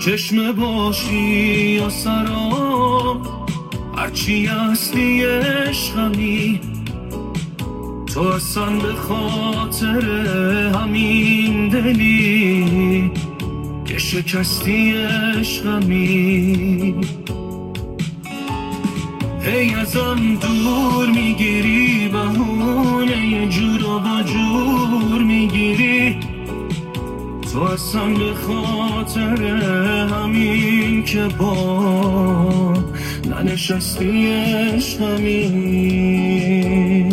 چشم باشی یا سراب، هرچی هستی عشقمی، تو اصلا به خاطر همین دلی که شکستی عشقمی. هی ازم دور میگیری، بهونه یه جور و با جور میگیری، تو اصلا به خاطر همین که با ننشستی عشقمی.